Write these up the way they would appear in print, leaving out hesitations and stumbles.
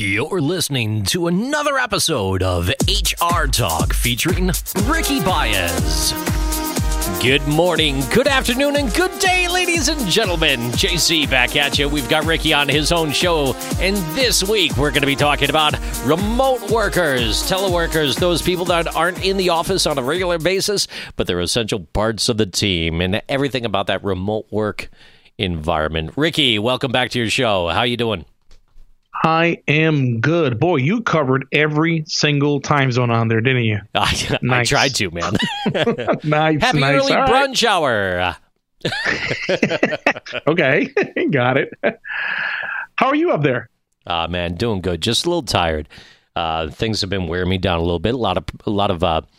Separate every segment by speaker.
Speaker 1: You're listening to another episode of HR Talk featuring Ricky Baez. Good morning, good afternoon, and good day, ladies and gentlemen. JC back at you. We've got Ricky on his own show, and this week we're going to be talking about remote workers, teleworkers, those people that aren't in the office on a regular basis, but they're essential parts of the team, and everything about that remote work environment. Ricky, welcome back to your show. How you doing?
Speaker 2: I am good. Boy, you covered every single time zone on there, didn't you?
Speaker 1: I tried to, man.
Speaker 2: Nice.
Speaker 1: Happy early
Speaker 2: All
Speaker 1: brunch hour.
Speaker 2: Okay, got it. How are you up there?
Speaker 1: Man, doing good. Just a little tired. Things have been wearing me down a little bit. A lot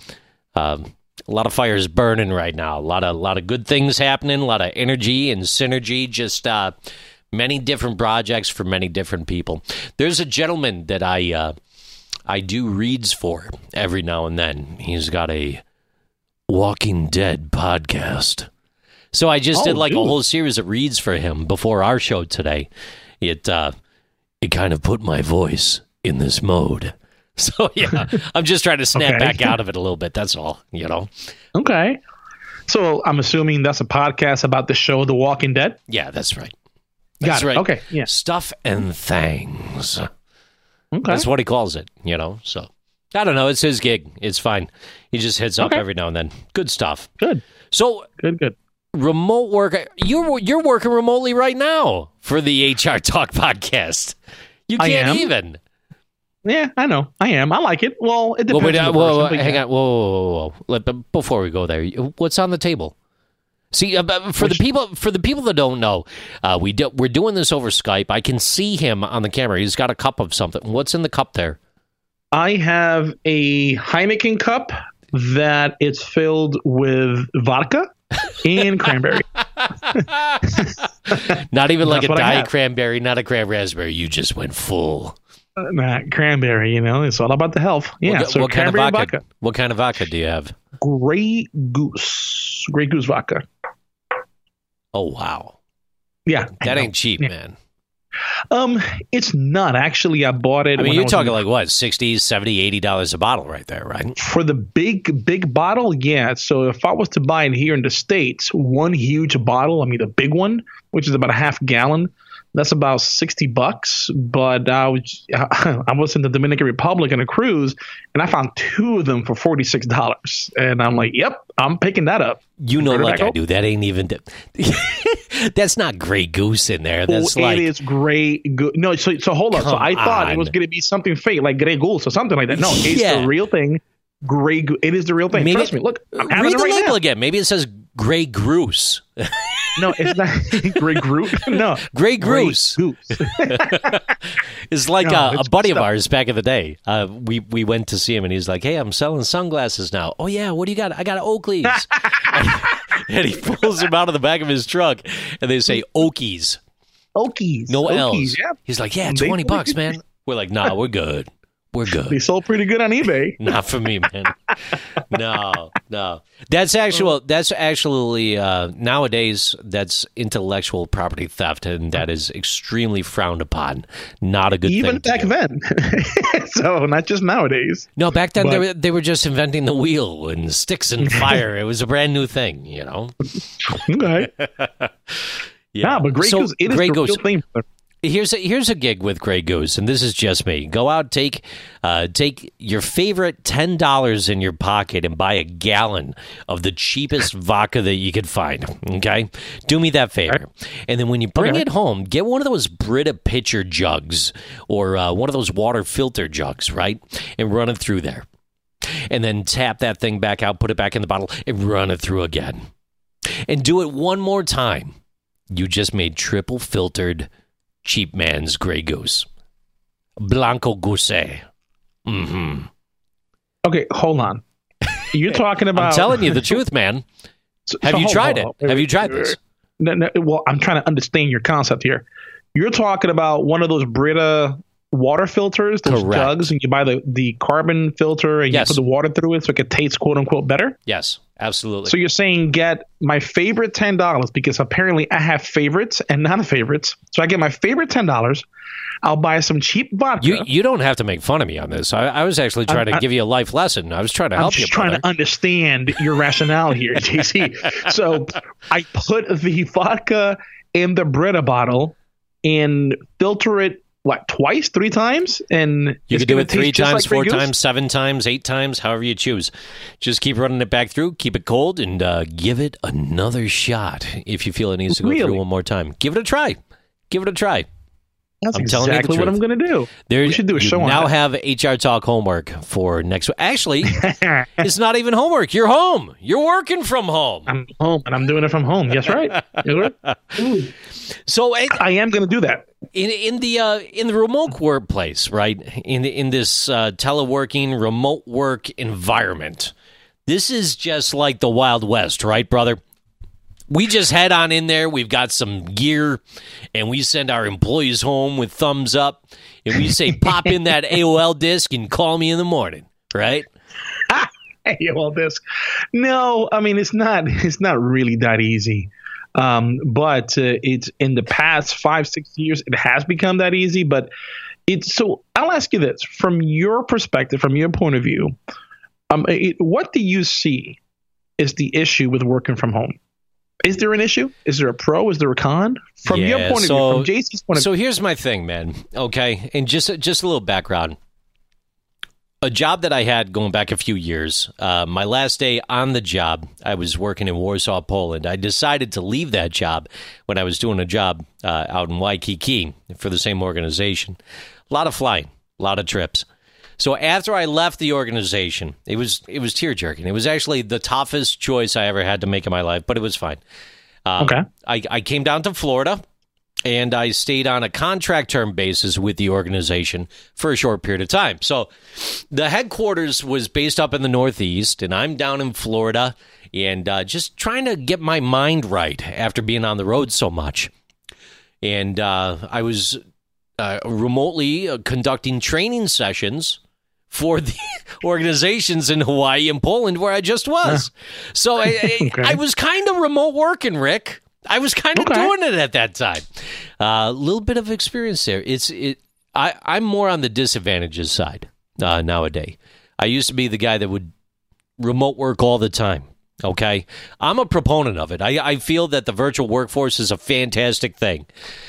Speaker 1: of fires burning right now. A lot of good things happening. A lot of energy and synergy. Just many different projects for many different people. There's a gentleman that I do reads for every now and then. He's got a Walking Dead podcast. So I just did a whole series of reads for him before our show today. It kind of put my voice in this mode. So yeah, I'm just trying to snap back out of it a little bit. That's all, you know. Okay.
Speaker 2: So I'm assuming that's a podcast about the show The Walking Dead?
Speaker 1: Yeah, that's right.
Speaker 2: That's right. Okay.
Speaker 1: Yeah. Stuff and Things.
Speaker 2: Okay.
Speaker 1: That's what he calls it, you know. So I don't know. It's his gig. It's fine. He just hits up every now and then. Good stuff.
Speaker 2: Good.
Speaker 1: So
Speaker 2: good.
Speaker 1: Remote work. You're working remotely right now for the HR Talk podcast. You can't even.
Speaker 2: Yeah, I know. I am. I like it. Well, it depends.
Speaker 1: Hang on. Whoa. Before we go there, what's on the table? See, for the people that don't know, we're doing this over Skype. I can see him on the camera. He's got a cup of something. What's in the cup there?
Speaker 2: I have a Heineken cup that is filled with vodka and cranberry.
Speaker 1: Not even like a Diet cranberry, not a crab raspberry. You just went full.
Speaker 2: Not cranberry, you know. It's all about the health. Yeah.
Speaker 1: What kind of vodka? What kind of vodka do you have?
Speaker 2: Grey Goose vodka.
Speaker 1: Oh wow.
Speaker 2: Yeah.
Speaker 1: That ain't cheap, man.
Speaker 2: It's not. Actually, I bought it.
Speaker 1: I mean, you're talking like what, $60, $70, $80 a bottle right there, right?
Speaker 2: For the big bottle, yeah. So if I was to buy it here in the States, one huge bottle, I mean the big one, which is about a half gallon, that's about $60. But I was in the Dominican Republic on a cruise, and I found two of them for $46. And I'm like, yep, I'm picking that up.
Speaker 1: You know, like I do. That ain't even. That's not Grey Goose in there. That's
Speaker 2: it is Grey Goose. No, so hold on. So I thought it was going to be something fake, like Grey Goose or something like that. No, it's the real thing. Grey Goose. It is the real thing. Trust me. Look, I'm having
Speaker 1: read the label
Speaker 2: now.
Speaker 1: again. Maybe it says Grey Goose.
Speaker 2: No, it's not Grey Goose. No,
Speaker 1: Grey Goose. It's like a buddy of ours back in the day. We went to see him, and he's like, "Hey, I'm selling sunglasses now." Oh yeah, what do you got? I got Oakleys. And he pulls them out of the back of his truck, and they say Okies.
Speaker 2: Okies.
Speaker 1: No L's.
Speaker 2: Okies, yeah.
Speaker 1: He's like, yeah, $20, man. We're like, nah, we're good. We're good.
Speaker 2: They sold pretty good on eBay.
Speaker 1: Not for me, man. No. That's actually nowadays that's intellectual property theft, and that is extremely frowned upon. Not a good thing.
Speaker 2: Even back then. So not just nowadays.
Speaker 1: No, back then they were just inventing the wheel and sticks and fire. It was a brand new thing, you know.
Speaker 2: Okay. Yeah, but Grey Goose, it is the real thing.
Speaker 1: Here's a gig with Grey Goose, and this is just me. Go out, take your favorite $10 in your pocket and buy a gallon of the cheapest vodka that you could find. Okay, do me that favor, and then when you bring it home, get one of those Brita pitcher jugs or one of those water filter jugs, right, and run it through there, and then tap that thing back out, put it back in the bottle, and run it through again, and do it one more time. You just made triple filtered cheap man's Grey Goose. Blanco Goose. Mm-hmm.
Speaker 2: Okay, hold on. You're talking about...
Speaker 1: I'm telling you the truth, man. Have you tried it? Have you tried this?
Speaker 2: No, well, I'm trying to understand your concept here. You're talking about one of those Brita water filters, those jugs, and you buy the carbon filter and you put the water through it so it can taste quote unquote better?
Speaker 1: Yes, Absolutely.
Speaker 2: So you're saying get my favorite $10 because apparently I have favorites and non-favorites. So I get my favorite $10. I'll buy some cheap vodka.
Speaker 1: You don't have to make fun of me on this. I was actually trying to give you a life lesson. I was trying to help you.
Speaker 2: I'm just trying to understand your rationale here, JC. So I put the vodka in the Brita bottle and filter it, twice, 3 times? And
Speaker 1: you could do it 3 times,
Speaker 2: like
Speaker 1: 4 times, 7 times, 8 times, however you choose. Just keep running it back through, keep it cold, and give it another shot if you feel it needs to go through one more time. Give it a try. Give it a try.
Speaker 2: That's exactly what I'm going to do. We should do a show on
Speaker 1: now
Speaker 2: that.
Speaker 1: Have HR Talk homework for next week. Actually, it's not even homework. You're home. You're working from home.
Speaker 2: I'm home, and I'm doing it from home. That's right.
Speaker 1: So
Speaker 2: I am going to do that.
Speaker 1: In the remote workplace, right? In this teleworking, remote work environment, this is just like the Wild West, right, brother? We just head on in there. We've got some gear, and we send our employees home with thumbs up, and we say, "Pop in that AOL disk and call me in the morning." Right?
Speaker 2: AOL disk. No, I mean it's not really that easy. But it's in the past 5-6 years, it has become that easy. But so I'll ask you this: from your perspective, from your point of view, what do you see is the issue with working from home? Is there an issue? Is there a pro? Is there a con? From your point of view, from JC's point of view.
Speaker 1: So here's my thing, man. Okay, and just a little background. A job that I had going back a few years, my last day on the job, I was working in Warsaw, Poland. I decided to leave that job when I was doing a job out in Waikiki for the same organization. A lot of flying, a lot of trips. So after I left the organization, it was tear-jerking. It was actually the toughest choice I ever had to make in my life, but it was fine.
Speaker 2: Okay.
Speaker 1: I came down to Florida, and I stayed on a contract term basis with the organization for a short period of time. So the headquarters was based up in the Northeast, and I'm down in Florida, and just trying to get my mind right after being on the road so much. And I was remotely conducting training sessions for the organizations in Hawaii and Poland where I just was. So I was kind of remote working, Rick. I was kind of doing it at that time. A little bit of experience there. I'm more on the disadvantages side nowadays. I used to be the guy that would remote work all the time. Okay? I'm a proponent of it. I feel that the virtual workforce is a fantastic thing.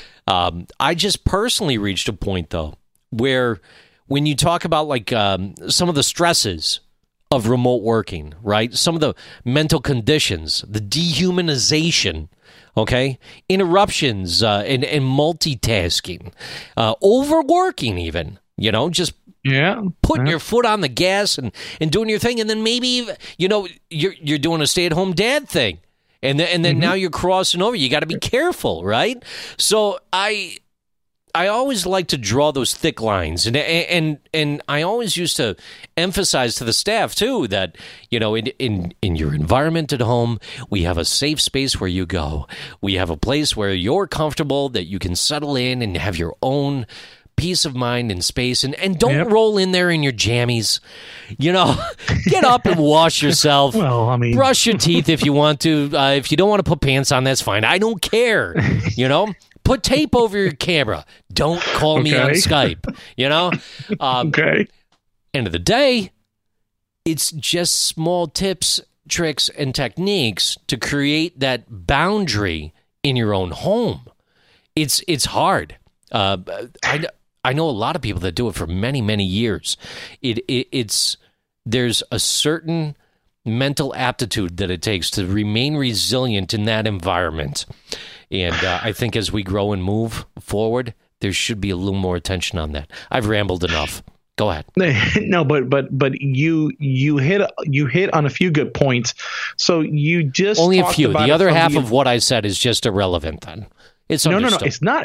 Speaker 1: I just personally reached a point, though, where when you talk about some of the stresses of remote working, right? Some of the mental conditions, the dehumanization, okay? Interruptions and multitasking, overworking even, just putting your foot on the gas and doing your thing. And then maybe, you're doing a stay-at-home dad thing. And then now you're crossing over. You got to be careful, right? So I always like to draw those thick lines, and I always used to emphasize to the staff too that in your environment at home, we have a safe space where you go. We have a place where you're comfortable, that you can settle in and have your own peace of mind and space, and don't roll in there in your jammies. Get up and wash yourself.
Speaker 2: Well, I mean,
Speaker 1: brush your teeth if you want to. If you don't want to put pants on, that's fine. I don't care. Put tape over your camera. Don't call me on Skype. Okay. End of the day, it's just small tips, tricks, and techniques to create that boundary in your own home. It's hard. I know a lot of people that do it for many, many years. There's a certain mental aptitude that it takes to remain resilient in that environment. And I think as we grow and move forward, there should be a little more attention on that. I've rambled enough. Go ahead.
Speaker 2: No, but you hit on a few good points. So you just
Speaker 1: only a few. The other half of what I said is just irrelevant. Then it's understood.
Speaker 2: No, it's not.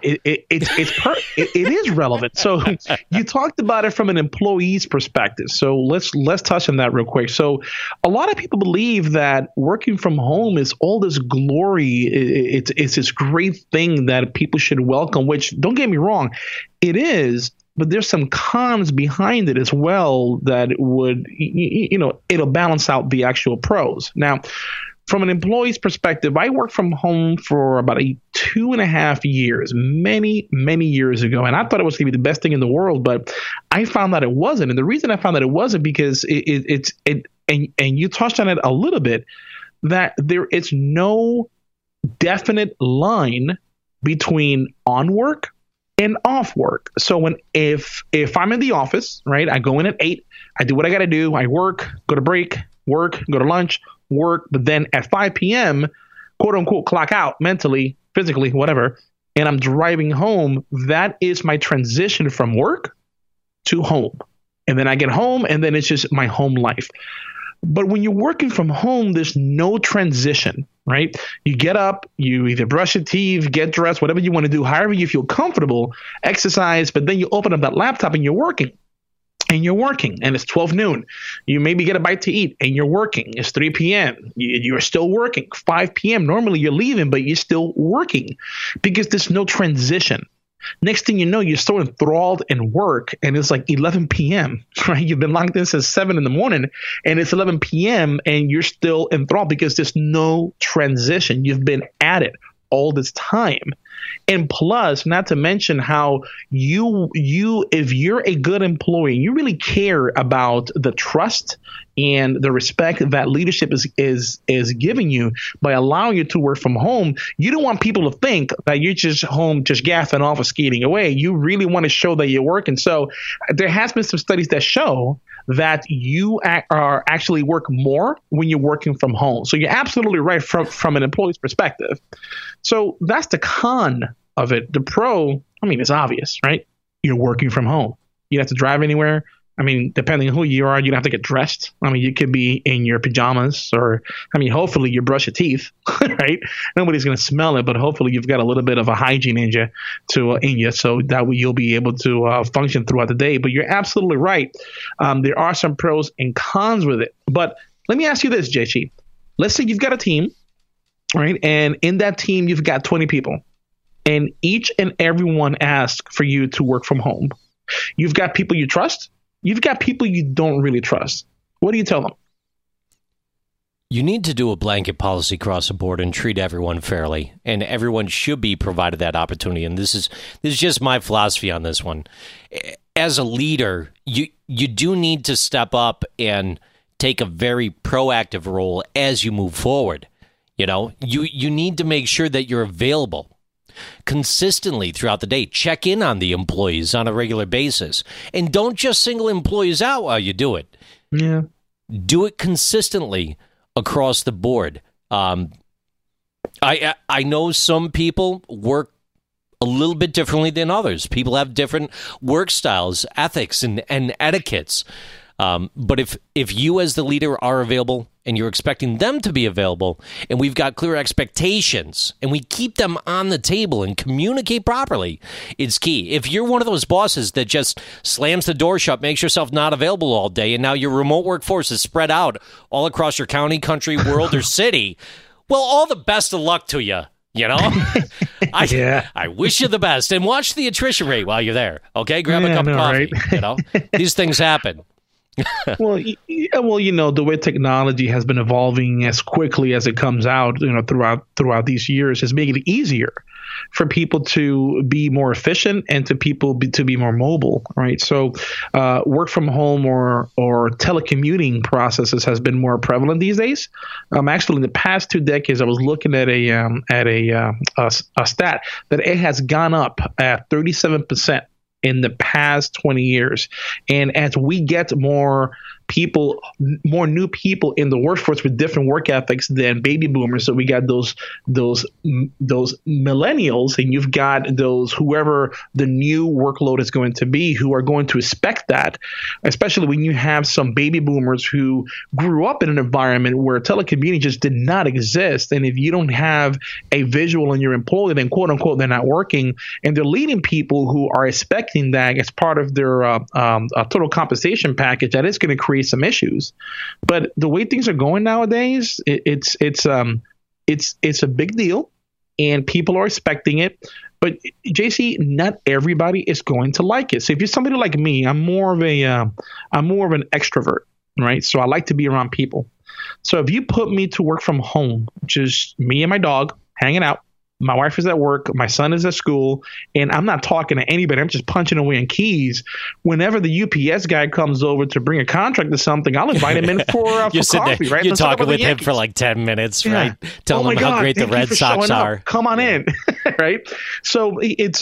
Speaker 2: It is relevant. So you talked about it from an employee's perspective. So let's touch on that real quick. So a lot of people believe that working from home is all this glory. It's this great thing that people should welcome. Which, don't get me wrong, it is. but there's some cons behind it as well that would, it'll balance out the actual pros. Now, from an employee's perspective, I worked from home for about 2.5 years, many, many years ago. And I thought it was going to be the best thing in the world, but I found that it wasn't. And the reason I found that it wasn't because and you touched on it a little bit, that there is no definite line between on work and off work. So if I'm in the office, right, I go in at 8, I do what I got to do. I work, go to break, work, go to lunch, work, but then at 5 p.m., quote unquote, clock out mentally, physically, whatever, and I'm driving home. That is my transition from work to home. And then I get home and then it's just my home life. But when you're working from home, there's no transition, right? You get up, you either brush your teeth, get dressed, whatever you want to do, however you feel comfortable, exercise, but then you open up that laptop and you're working. And you're working, and it's 12 noon. You maybe get a bite to eat, and you're working. It's 3 p.m. You're still working. 5 p.m. Normally you're leaving, but you're still working because there's no transition. Next thing you know, you're so enthralled in work, and it's like 11 p.m., right? You've been logged in since 7 in the morning, and it's 11 p.m., and you're still enthralled because there's no transition. You've been at it all this time. And plus, not to mention how you if you're a good employee, you really care about the trust and the respect that leadership is giving you by allowing you to work from home. You don't want people to think that you're just home, just gaffing off or skating away. You really want to show that you're working. So there has been some studies that show that you are actually work more when you're working from home. So you're absolutely right from an employee's perspective. So that's the con of it. The pro, I mean, it's obvious, right? You're working from home. You don't have to drive anywhere. I mean, depending on who you are, you don't have to get dressed. I mean, you could be in your pajamas or, I mean, hopefully you brush your teeth, right? Nobody's going to smell it, but hopefully you've got a little bit of a hygiene in you so that way you'll be able to function throughout the day. But you're absolutely right. There are some pros and cons with it. But let me ask you this, JC. Let's say you've got a team, right? And in that team, you've got 20 people. And each and every one asks for you to work from home. You've got people you trust. You've got people you don't really trust. What do you tell them?
Speaker 1: You need to do a blanket policy across the board and treat everyone fairly, and everyone should be provided that opportunity. And this is just my philosophy on this one. As a leader, you do need to step up and take a very proactive role as you move forward. You know, you need to make sure that you're available consistently throughout the day. Check in on the employees on a regular basis, and don't just single employees out while you do it.
Speaker 2: Yeah,
Speaker 1: do it consistently across the board. I know some people work a little bit differently than others. People have different work styles, ethics, and etiquettes. But if you as the leader are available and you're expecting them to be available, and we've got clear expectations and we keep them on the table and communicate properly, it's key. If you're one of those bosses that just slams the door shut, makes yourself not available all day, and now your remote workforce is spread out all across your county, country, world, or city, well, all the best of luck to you. You know, I wish you the best, and watch the attrition rate while you're there. Okay, grab a cup of coffee. Right? You know, these things happen.
Speaker 2: Well, you know, the way technology has been evolving as quickly as it comes out, you know, throughout these years, has made it easier for people to be more efficient and to people to be more mobile, right? So, work from home or telecommuting processes has been more prevalent these days. Actually, in the past 2 decades, I was looking at a stat that it has gone up at 37%. In the past 20 years. And as we get more new people in the workforce with different work ethics than baby boomers, so we got those millennials, and you've got those whoever the new workload is going to be, who are going to expect that, especially when you have some baby boomers who grew up in an environment where telecommuting just did not exist. And if you don't have a visual in your employee, then quote unquote they're not working, and they're leading people who are expecting that as part of their total compensation package, that is going to create some issues. But the way things are going nowadays, it's a big deal, and people are expecting it. But JC, not everybody is going to like it. So if you're somebody like me, I'm more of an extrovert, right? So I like to be around people. So if you put me to work from home, just me and my dog hanging out, my wife is at work, my son is at school, and I'm not talking to anybody. I'm just punching away on keys. Whenever the UPS guy comes over to bring a contract to something, I'll invite him in for coffee, right?
Speaker 1: You're talking with him for like 10 minutes, right? Telling him how great the Red Sox are.
Speaker 2: Come on in, right? So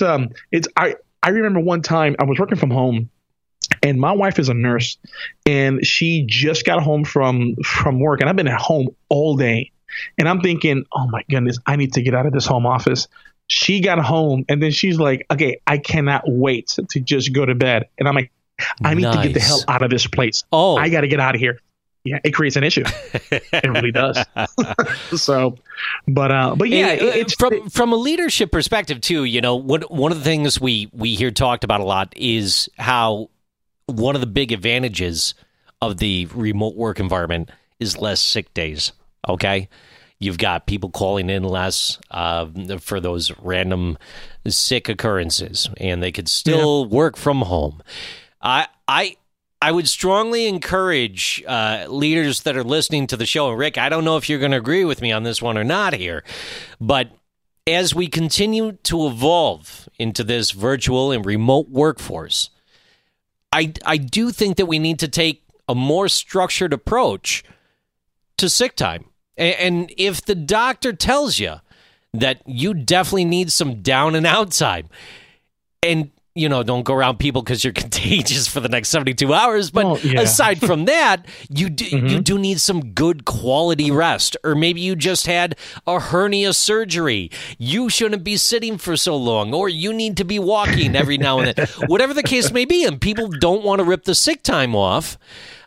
Speaker 2: I remember one time I was working from home, and my wife is a nurse, and she just got home from work, and I've been at home all day. And I'm thinking, oh my goodness, I need to get out of this home office. She got home and then she's like, okay, I cannot wait to just go to bed. And I'm like, I need to get the hell out of this place.
Speaker 1: Oh,
Speaker 2: I got to get out of here. Yeah, it creates an issue. It really does. So, but yeah, it's
Speaker 1: from a leadership perspective too. You know, one of the things we hear talked about a lot is how one of the big advantages of the remote work environment is less sick days. Okay, you've got people calling in less for those random sick occurrences, and they could still work from home. I would strongly encourage leaders that are listening to the show, and Rick, I don't know if you're going to agree with me on this one or not here, but as we continue to evolve into this virtual and remote workforce, I do think that we need to take a more structured approach to sick time. And if the doctor tells you that you definitely need some down and out time, and, you know, don't go around people because you're contagious for the next 72 hours. But aside from that, you do need some good quality rest. Or maybe you just had a hernia surgery. You shouldn't be sitting for so long. Or you need to be walking every now and then. Whatever the case may be. And people don't want to rip the sick time off.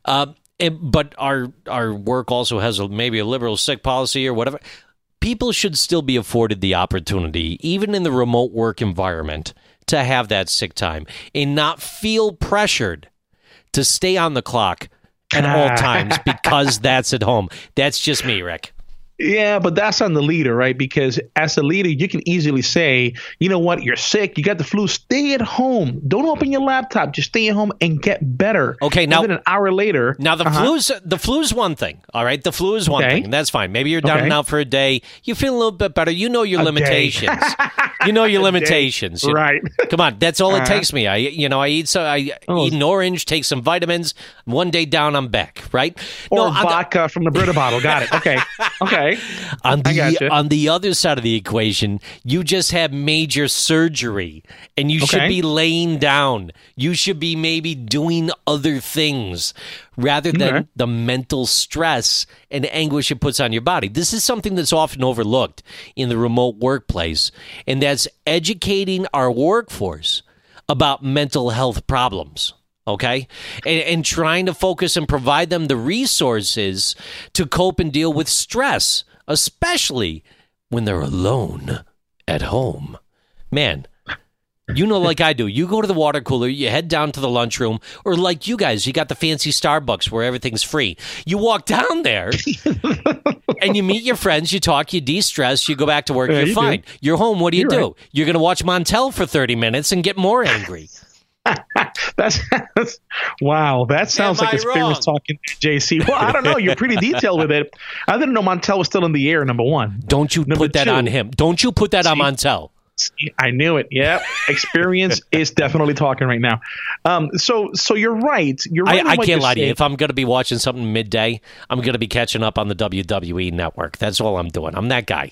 Speaker 1: But our work also has maybe a liberal sick policy or whatever. People should still be afforded the opportunity, even in the remote work environment, to have that sick time and not feel pressured to stay on the clock at all times because that's at home. That's just me, Rick.
Speaker 2: Yeah, but that's on the leader, right? Because as a leader, you can easily say, you know what, you're sick, you got the flu, stay at home. Don't open your laptop. Just stay at home and get better.
Speaker 1: Okay, now
Speaker 2: even an hour later.
Speaker 1: Now the flu's one thing. All right, the flu is one thing, and that's fine. Maybe you're down and out for a day. You feel a little bit better. You know your limitations. You know your limitations.
Speaker 2: Right.
Speaker 1: Come on, that's all it takes me. I eat an orange, take some vitamins. One day down, I'm back. Right?
Speaker 2: Or vodka from the Brita bottle. Got it. Okay. Okay.
Speaker 1: On the other side of the equation, you just had major surgery, and you should be laying down. You should be maybe doing other things rather than the mental stress and anguish it puts on your body. This is something that's often overlooked in the remote workplace, and that's educating our workforce about mental health problems. Okay, and trying to focus and provide them the resources to cope and deal with stress, especially when they're alone at home. Man, you know, like I do, you go to the water cooler, you head down to the lunchroom, or like you guys, you got the fancy Starbucks where everything's free. You walk down there and you meet your friends, you talk, you de-stress, you go back to work, you're fine. You're home, what do you do? Right. You're going to watch Montel for 30 minutes and get more angry.
Speaker 2: That's wow. That sounds like experience talking to JC. Well, I don't know. You're pretty detailed with it. I didn't know Montel was still in the air, number one.
Speaker 1: Don't you put that on him. Don't you put that on Montel.
Speaker 2: I knew it. Yeah. Experience is definitely talking right now. So you're right. You're right.
Speaker 1: I can't lie to you. If I'm going to be watching something midday, I'm going to be catching up on the WWE network. That's all I'm doing. I'm that guy.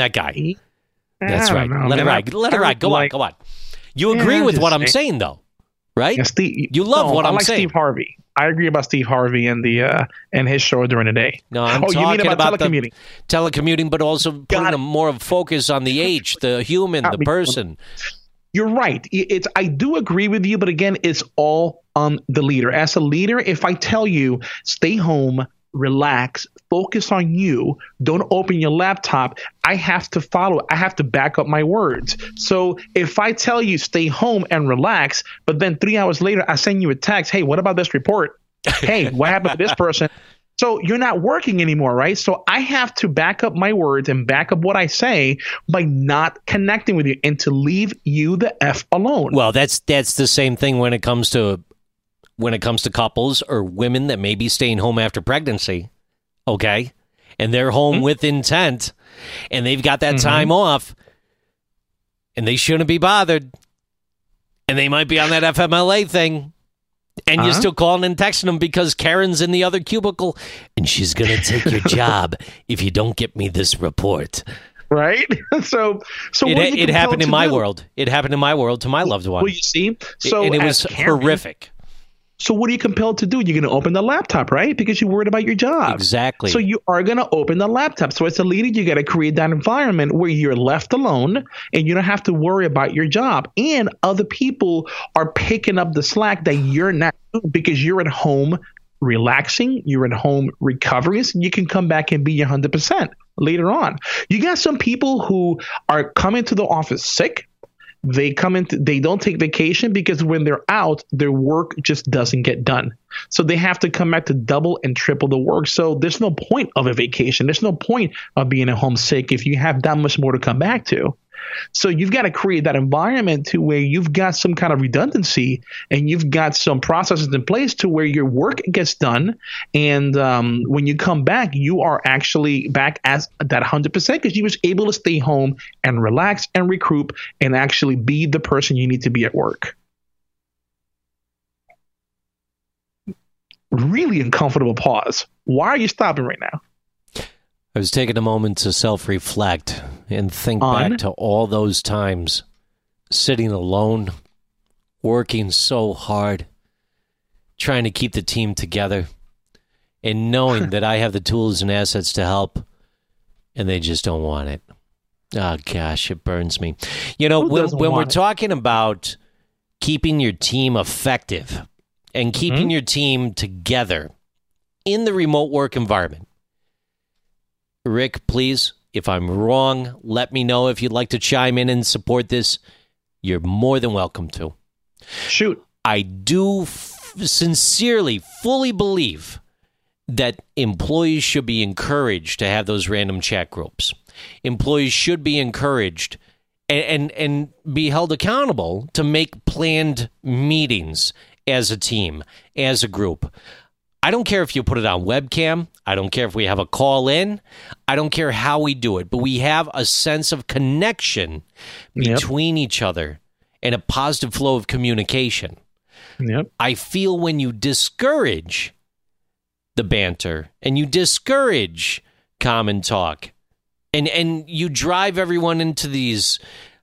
Speaker 1: That's right. Let it ride. Let it ride. Go on. You agree with what I'm saying, though. Right?
Speaker 2: Yeah,
Speaker 1: you love what I'm saying.
Speaker 2: Steve Harvey. I agree about Steve Harvey and and his show during the day.
Speaker 1: No, I'm talking
Speaker 2: you mean about telecommuting.
Speaker 1: Telecommuting, but also putting more of focus on the H, the human, the person.
Speaker 2: You're right. I do agree with you, but again, it's all on the leader. As a leader, if I tell you, stay home, relax, focus on you, don't open your laptop, I have to follow. I have to back up my words. So if I tell you stay home and relax, but then 3 hours later I send you a text, hey, what about this report? Hey, what happened to this person? So you're not working anymore, right? So I have to back up my words and back up what I say by not connecting with you and to leave you the F alone.
Speaker 1: Well, that's the same thing when it comes to couples or women that may be staying home after pregnancy, okay? And they're home with intent, and they've got that time off, and they shouldn't be bothered, and they might be on that FMLA thing. And you're still calling and texting them because Karen's in the other cubicle and she's going to take your job if you don't get me this report.
Speaker 2: Right? So
Speaker 1: it happened in my world. It happened in my world to my loved one.
Speaker 2: Well, you see?
Speaker 1: And it was horrific.
Speaker 2: So what are you compelled to do? You're going to open the laptop, right? Because you're worried about your job.
Speaker 1: Exactly.
Speaker 2: So you are going to open the laptop. So as a leader, you got to create that environment where you're left alone and you don't have to worry about your job. And other people are picking up the slack that you're not doing because you're at home relaxing, you're at home recovering. So you can come back and be 100% later on. You got some people who are coming to the office sick. They don't take vacation because when they're out, their work just doesn't get done. So they have to come back to double and triple the work. So there's no point of a vacation. There's no point of being at home sick if you have that much more to come back to. So you've got to create that environment to where you've got some kind of redundancy and you've got some processes in place to where your work gets done. And when you come back, you are actually back as that 100% because you was able to stay home and relax and recoup and actually be the person you need to be at work. Really uncomfortable pause. Why are you stopping right now?
Speaker 1: I was taking a moment to self-reflect and think back to all those times sitting alone, working so hard, trying to keep the team together, and knowing that I have the tools and assets to help, and they just don't want it. Oh, gosh, it burns me. You know, when we're talking about keeping your team effective and keeping your team together in the remote work environment, Rick, please, if I'm wrong, let me know. If you'd like to chime in and support this, you're more than welcome to.
Speaker 2: Shoot.
Speaker 1: I do sincerely, fully believe that employees should be encouraged to have those random chat groups. Employees should be encouraged and be held accountable to make planned meetings as a team, as a group. I don't care if you put it on webcam. I don't care if we have a call in. I don't care how we do it, but we have a sense of connection between each other and a positive flow of communication.
Speaker 2: Yep.
Speaker 1: I feel when you discourage the banter and you discourage common talk and you drive everyone into these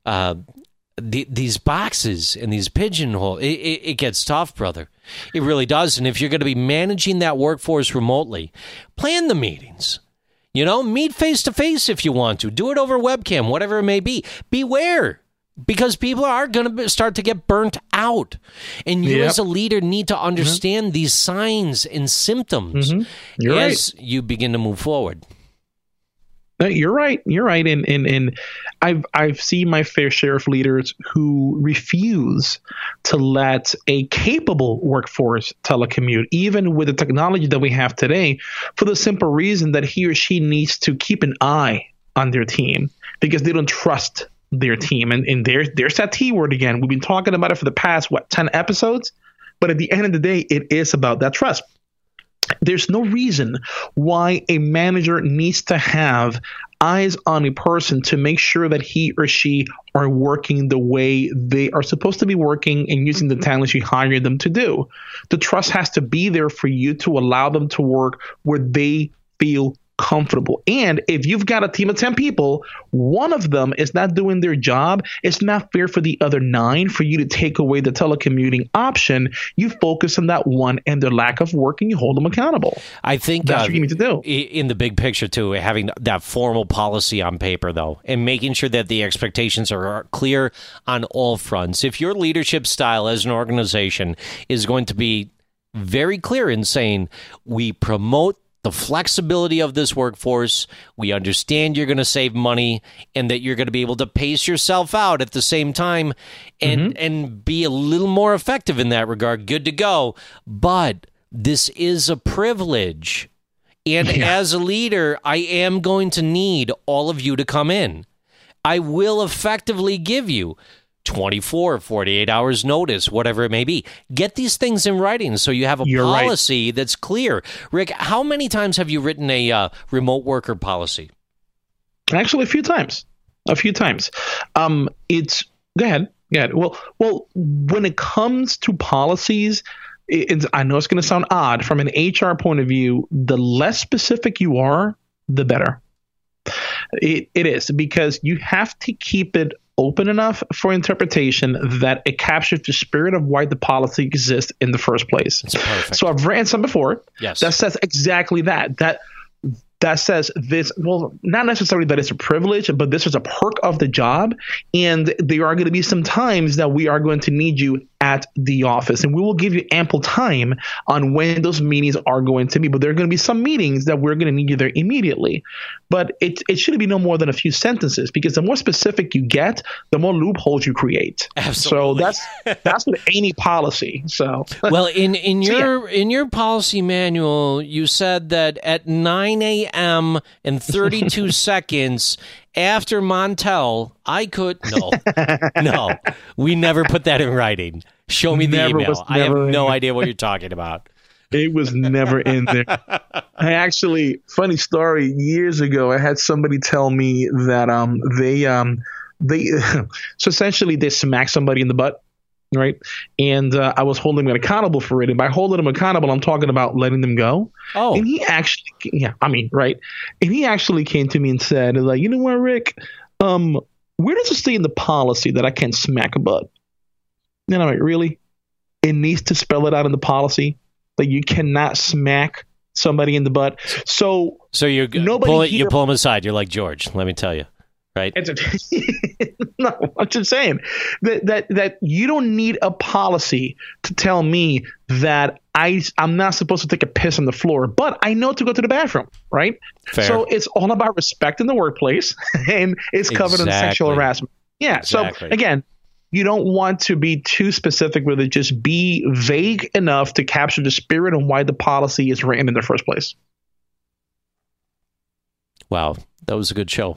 Speaker 1: boxes and these pigeonholes, it gets tough, brother. It really does. And if you're going to be managing that workforce remotely, plan the meetings. You know, meet face to face if you want to. Do it over webcam, whatever it may be. Beware, because people are going to start to get burnt out. And you as a leader need to understand these signs and symptoms as you begin to move forward.
Speaker 2: You're right. You're right. And I've seen my fair share of leaders who refuse to let a capable workforce telecommute, even with the technology that we have today, for the simple reason that he or she needs to keep an eye on their team because they don't trust their team. And there's that T word again. We've been talking about it for the past, 10 episodes? But at the end of the day, it is about that trust. There's no reason why a manager needs to have eyes on a person to make sure that he or she are working the way they are supposed to be working and using the talents you hire them to do. The trust has to be there for you to allow them to work where they feel comfortable. And if you've got a team of 10 people, one of them is not doing their job, it's not fair for the other 9 for you to take away the telecommuting option. You focus on that one and their lack of work and you hold them accountable.
Speaker 1: I think
Speaker 2: that's what you need to do.
Speaker 1: In the big picture, too, having that formal policy on paper, though, and making sure that the expectations are clear on all fronts. If your leadership style as an organization is going to be very clear in saying, we promote the flexibility of this workforce, we understand you're going to save money and that you're going to be able to pace yourself out at the same time and be a little more effective in that regard, good to go. But this is a privilege. And as a leader, I am going to need all of you to come in. I will effectively give you 24, 48 hours notice, whatever it may be. Get these things in writing so you have a policy that's clear. Rick, how many times have you written a remote worker policy?
Speaker 2: Actually, a few times. It's go ahead. Well, when it comes to policies, I know it's going to sound odd from an HR point of view. The less specific you are, the better. It is, because you have to keep it open enough for interpretation that it captures the spirit of why the policy exists in the first place. So I've written some before that says exactly that. That says this, well, not necessarily that it's a privilege, but this is a perk of the job. And there are going to be some times that we are going to need you at the office, and we will give you ample time on when those meetings are going to be. But there are going to be some meetings that we're going to need you there immediately. But it shouldn't be no more than a few sentences, because the more specific you get, the more loopholes you create.
Speaker 1: Absolutely.
Speaker 2: So that's with any policy. So
Speaker 1: well, in your policy manual, you said that at 9 a.m. and 32 seconds after Montel, I could no, we never put that in writing. Show me the email. I have no idea what you're talking about.
Speaker 2: It was never in there. I actually, funny story, years ago, I had somebody tell me that they so essentially they smacked somebody in the butt, right? And I was holding them accountable for it. And by holding them accountable, I'm talking about letting them go.
Speaker 1: Oh.
Speaker 2: And he actually, right. And he actually came to me and said, like, you know what, Rick, where does it say in the policy that I can't smack a butt? And I'm like, really? It needs to spell it out in the policy that you cannot smack somebody in the butt. So
Speaker 1: you pull them aside. You're like, George, let me tell you, right?
Speaker 2: No, I'm just saying that you don't need a policy to tell me that I'm not supposed to take a piss on the floor, but I know to go to the bathroom, right?
Speaker 1: Fair.
Speaker 2: So it's all about respect in the workplace, and it's covered in sexual harassment. Yeah. Exactly. So again, you don't want to be too specific with it. Just be vague enough to capture the spirit and why the policy is written in the first place.
Speaker 1: Wow, that was a good show.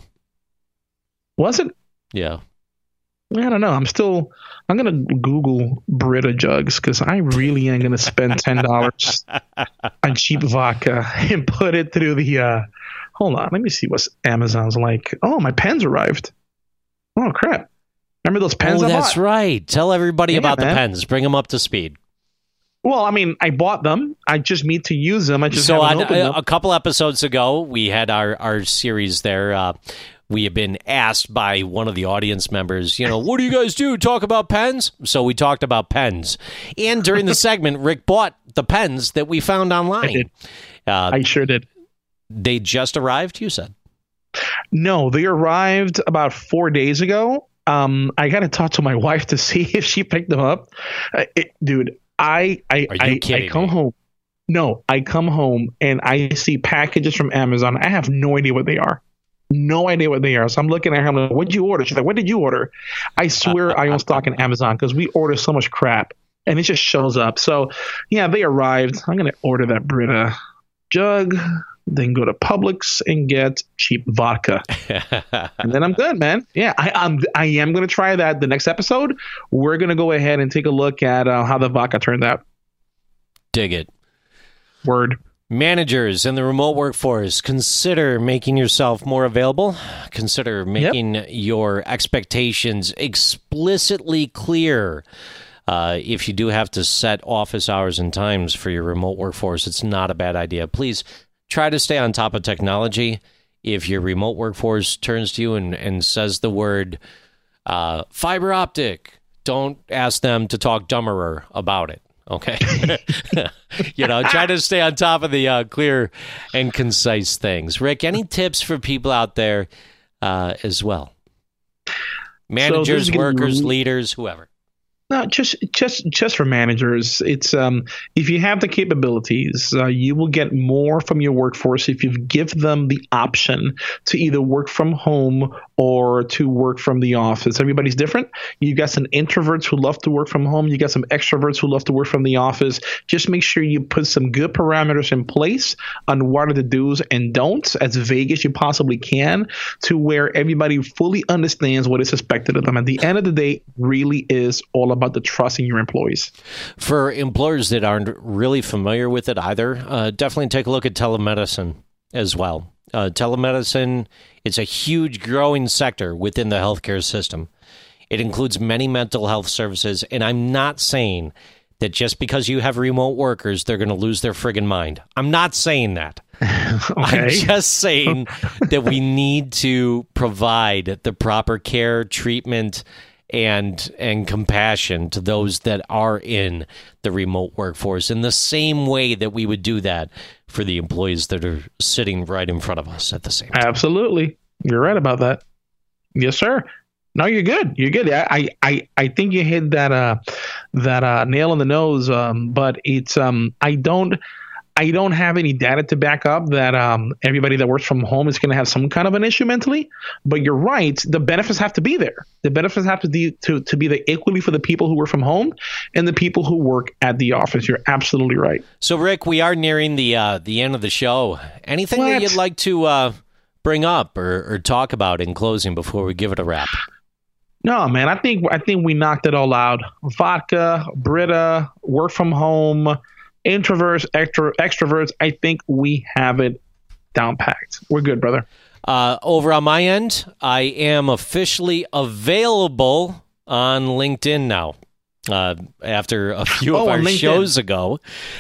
Speaker 2: Was it?
Speaker 1: Yeah.
Speaker 2: I don't know. I'm going to Google Brita jugs, because I really am going to spend $10 on cheap vodka and put it through the hold on. Let me see what Amazon's like. Oh, my pens arrived. Oh, crap. Remember those pens I bought?
Speaker 1: Oh, that's right. Tell everybody about the pens. Bring them up to speed.
Speaker 2: Well, I mean, I bought them. I just need to use them. I just haven't opened them.
Speaker 1: A couple episodes ago, we had our series there. We have been asked by one of the audience members, what do you guys do? Talk about pens? So we talked about pens. And during the segment, Rick bought the pens that we found online.
Speaker 2: I did. I sure did.
Speaker 1: They just arrived, you said?
Speaker 2: No, they arrived about 4 days ago. I got to talk to my wife to see if she picked them up. Dude, I come home. No, I come home and I see packages from Amazon. I have no idea what they are. No idea what they are. So I'm looking at her. I'm like, what did you order? She's like, what did you order? I swear I own stock in Amazon because we order so much crap and it just shows up. So, yeah, they arrived. I'm going to order that Brita jug, then go to Publix and get cheap vodka. And then I'm good, man. Yeah, I am going to try that the next episode. We're going to go ahead and take a look at how the vodka turned out.
Speaker 1: Dig it.
Speaker 2: Word.
Speaker 1: Managers in the remote workforce, consider making yourself more available. Consider making your expectations explicitly clear. If you do have to set office hours and times for your remote workforce, it's not a bad idea. Please try to stay on top of technology. If your remote workforce turns to you and says the word fiber optic, don't ask them to talk dumberer about it. Okay. Try to stay on top of the clear and concise things. Rick, any tips for people out there as well? Managers, workers, leaders, whoever.
Speaker 2: No, just for managers. It's if you have the capabilities, you will get more from your workforce if you give them the option to either work from home or to work from the office. Everybody's different. You got some introverts who love to work from home. You got some extroverts who love to work from the office. Just make sure you put some good parameters in place on what are the do's and don'ts, as vague as you possibly can, to where everybody fully understands what is expected of them. At the end of the day, it really is all about the trust in your employees.
Speaker 1: For employers that aren't really familiar with it either, definitely take a look at telemedicine as well. Telemedicine is a huge growing sector within the healthcare system. It includes many mental health services, and I'm not saying that just because you have remote workers, they're going to lose their friggin' mind. I'm not saying that. Okay. I'm just saying that we need to provide the proper care, treatment, and compassion to those that are in the remote workforce in the same way that we would do that for the employees that are sitting right in front of us at the same time.
Speaker 2: Absolutely. You're right about that. Yes, sir. No, you're good. You're good. I think you hit that nail on the nose. But it's I don't have any data to back up that everybody that works from home is going to have some kind of an issue mentally. But you're right. The benefits have to be there. The benefits have to be there equally for the people who work from home and the people who work at the office. You're absolutely right.
Speaker 1: So, Rick, we are nearing the end of the show. Anything that you'd like to bring up or talk about in closing before we give it a wrap?
Speaker 2: No, man. I think we knocked it all out. Vodka, Brita, work from home, introverts, extroverts. I think we have it down packed. We're good, brother.
Speaker 1: Over on my end, I am officially available on LinkedIn now. After a few of our shows ago,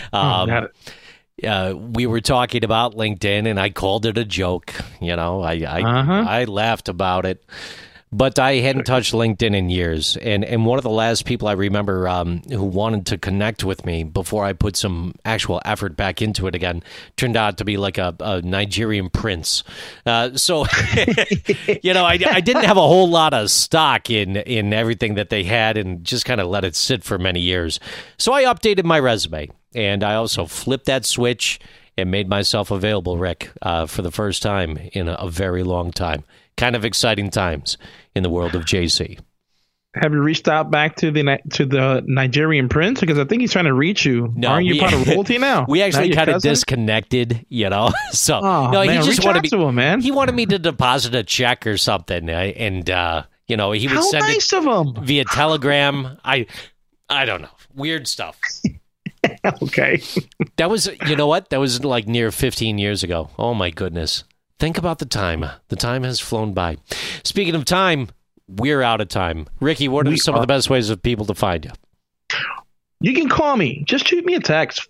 Speaker 1: we were talking about LinkedIn, and I called it a joke. You know, I laughed about it. But I hadn't touched LinkedIn in years, and one of the last people I remember who wanted to connect with me before I put some actual effort back into it again turned out to be like a Nigerian prince. So, you know, I didn't have a whole lot of stock in everything that they had and just kind of let it sit for many years. So I updated my resume, and I also flipped that switch and made myself available, Rick, for the first time in a very long time. Kind of exciting times in the world of JC.
Speaker 2: Have you reached out back to the Nigerian prince? Because I think he's trying to reach you.
Speaker 1: No,
Speaker 2: aren't you part of royalty now?
Speaker 1: We actually kind of disconnected, you know. So
Speaker 2: no, man, he just wanted to him, man.
Speaker 1: He wanted me to deposit a check or something, and you know, he would send it
Speaker 2: of him.
Speaker 1: Via Telegram. I don't know, weird stuff.
Speaker 2: Okay.
Speaker 1: That was, you know what? That was like near 15 years ago. Oh my goodness. Think about the time. The time has flown by. Speaking of time, we're out of time. Ricky, what are some of the best ways of people to find you?
Speaker 2: You can call me. Just shoot me a text,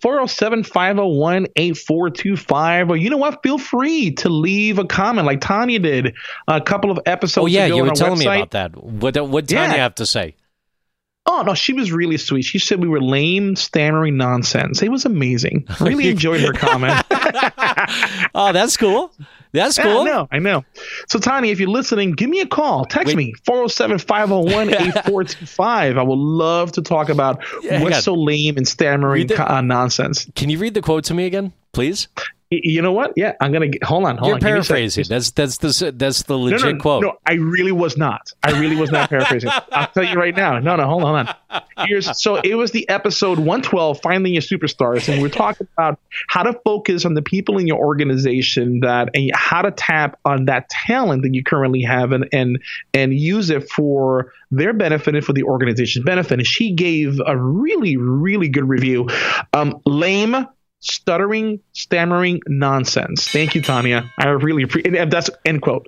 Speaker 2: 407-501-8425. Or you know what? Feel free to leave a comment like Tanya did a couple of episodes ago.
Speaker 1: Oh, yeah, you were telling
Speaker 2: me
Speaker 1: about that. What Tanya have to say?
Speaker 2: Oh, no, she was really sweet. She said we were lame, stammering nonsense. It was amazing. Really enjoyed her comment.
Speaker 1: Oh, that's cool. That's cool.
Speaker 2: Yeah, I know. So, Tanya, if you're listening, give me a call. Text me, 407-501-8425. I would love to talk about what's so lame and stammering nonsense.
Speaker 1: Can you read the quote to me again, please?
Speaker 2: You know what? Yeah, I'm gonna hold on.
Speaker 1: You're paraphrasing. That's the legit quote.
Speaker 2: No, I really was not. Paraphrasing. I'll tell you right now. No, hold on. So it was the episode 112, Finding Your Superstars, and we're talking about how to focus on the people in your organization and how to tap on that talent that you currently have and use it for their benefit and for the organization's benefit. And she gave a really, really good review. Lame, stuttering, stammering nonsense. Thank you, Tanya. I really appreciate it. That's end quote.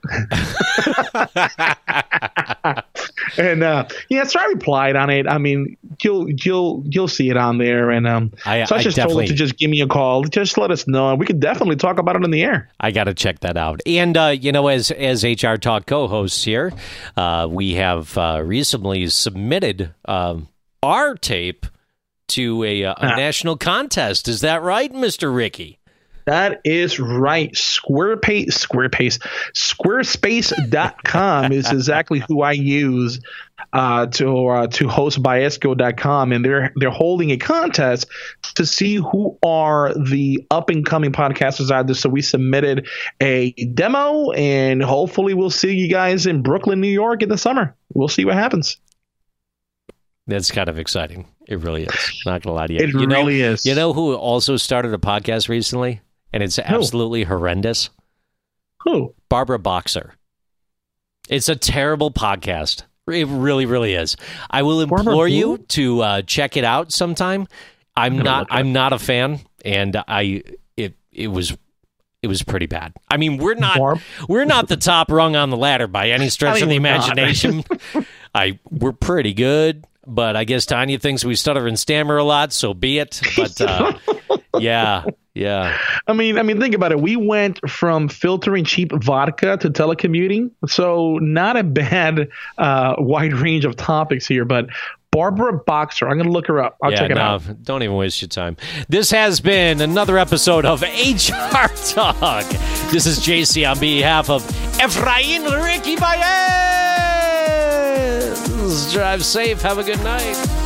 Speaker 2: And so I replied on it. I mean, you'll see it on there. And so I just told her to just give me a call. Just let us know. We could definitely talk about it in the air.
Speaker 1: I got to check that out. And you know, as HR Talk co-hosts here, we have recently submitted our tape to a national contest. Is that right, Mr. Ricky?
Speaker 2: That is right. Squarespace.com is exactly who I use to host Biesco.com, and they're holding a contest to see who are the up and coming podcasters out there. So we submitted a demo, and hopefully we'll see you guys in Brooklyn, New York in the summer. We'll see what happens.
Speaker 1: That's kind of exciting. It really is. Not gonna lie to you.
Speaker 2: It really is.
Speaker 1: You know who also started a podcast recently, and it's absolutely horrendous?
Speaker 2: Who?
Speaker 1: Barbara Boxer. It's a terrible podcast. It really, really is. I will implore you to check it out sometime. I'm not a fan, and it was pretty bad. I mean, we're not the top rung on the ladder by any stretch of the imagination. We're pretty good, but I guess Tanya thinks we stutter and stammer a lot, so be it. But yeah.
Speaker 2: I mean, think about it. We went from filtering cheap vodka to telecommuting, so not a bad wide range of topics here. But Barbara Boxer, I'm going to look her up. I'll check it out.
Speaker 1: Don't even waste your time. This has been another episode of HR Talk. This is JC on behalf of Efrain Ricky Baez. Drive safe. Have a good night.